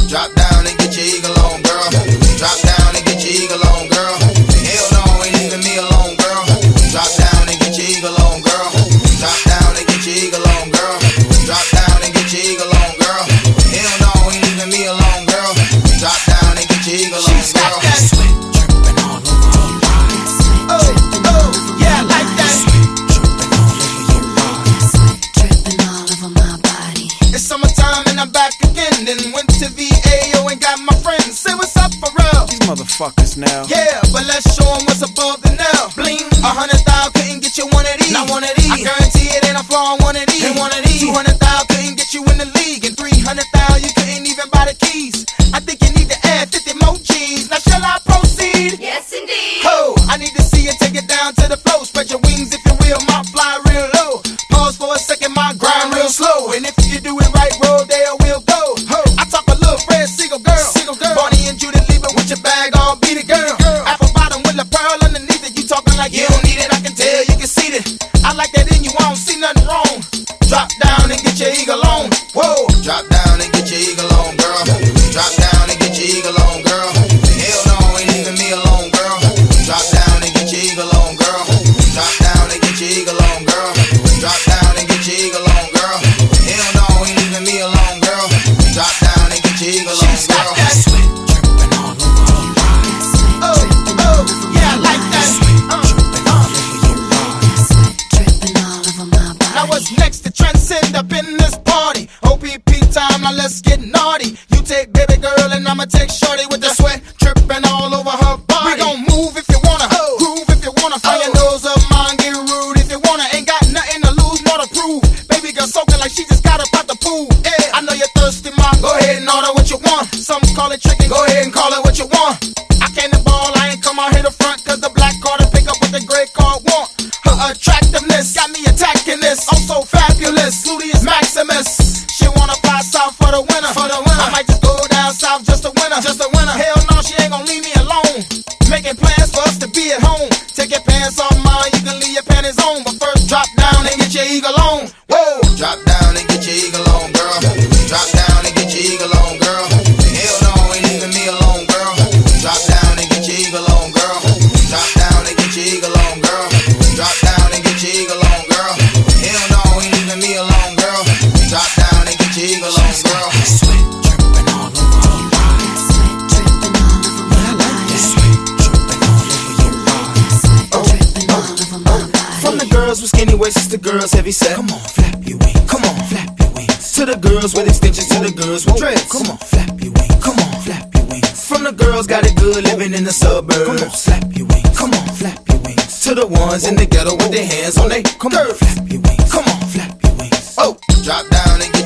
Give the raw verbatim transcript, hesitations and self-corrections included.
Drop down and get your eagle on, girl. Drop down and get your eagle on, girl. Hell no, ain't leaving me alone, girl. Drop down and get your eagle on, girl. Drop down and get your eagle on, girl. Drop down and get your eagle on, girl. Hell no, ain't leaving me alone, girl. Drop down and get your eagle on, girl. Sweat dripping all over your body. Oh, oh, yeah, I like that. Sweat dripping all over your body. Sweat dripping all over my body. It's summertime and I'm back again. Then went to V A O and got my friends. Say what's up for real. These motherfuckers now. Yeah, but let's show them what's above the nail. Bling, a hundred thousand couldn't get you one of these. Not one of these. I guarantee it ain't a flaw on one of these. Ain't one of these. Two hundred thousand couldn't get you in the league, and three hundred thousand you couldn't even buy the keys. I think you need to add fifty more G's. Now shall I proceed? Yes, indeed. Ho, I need to see you take it down to the floor. Spread your wings if you will, my fly real low. Pause for a second, my grind real slow. And if you do it right, roll there we'll go. Ho, I talk a little Fred Siegel girl. Siegel girl. Bonnie and Judy leave it with your bag on, beat it girl. Apple bottom with a pearl underneath it. You talking like you don't need it, I can tell you can see it. I like that in you, I don't see nothing wrong. Drop down and get your eagle on. Whoa, drop down and get your eagle on, girl. Drop down and get your eagle on, girl. Hell no, ain't leaving me alone, girl. Drop down and get your eagle on, girl. Drop down and get your eagle on, girl. Drop down and get your eagle on, girl. Hell no, ain't leaving me alone, girl. Drop down and get your eagle on, girl. Sweat dripping all over your body. Oh, oh, yeah, I like that. Uh, Dripping all over your body. Sweat dripping all over my body. Now what's next to transcend up in this party? O P P time, now let's get naughty. You take baby girl and I'ma take shorty with the sweat dripping all over her body. We gon' move if you wanna, oh. Groove if you wanna, fire your nose up, mine get rude if you wanna. Ain't got nothing to lose, more to prove. Baby girl soaking like she just got up out the pool. Yeah, I know you're thirsty, ma. Go ahead and order what you want. Some call it tricking, go ahead and call it what you want. I came to ball, I ain't come out here to front, cause the black card to pick up what the gray card want. Her attractiveness got me attacking this. I'm so fabulous, Ludius Maximus. She wanna fly south for the winter. For the winter. I might just go down south just to winter. Just to winter. Hell no, she ain't gon' leave me alone. Making plans for us to be at home. Take your pants off mine, you can leave your panties on. But first drop down and get your eagle on. Whoa! Drop down and get your eagle on, girl. Drop down and get your eagle on, girl. Hell no, ain't leaving me alone, girl. Drop down and get your eagle on, girl. Drop down and get your eagle on, girl. Drop down and get your eagle on, girl. Hell no, ain't leaving me alone, girl. Drop down and get your eagle on, girl. Sweat dripping all over your body. Sweat dripping all over my body. Sweat dripping all over your body. Sweat dripping all over my body. From the girls with skinny waists to girls heavy set. Come on, flap your wings. Come on, flap your wings. To the girls with extensions, to the girls with dreads. Come on, flap your wings. Come on, flap your wings. From the girls got it good living in the suburbs. Come on, slap your wings. Come on, flap your wings. To the ones in the ghetto with their hands on they Come on, curves. flap your wings. Come on, flap your wings. Oh, drop down and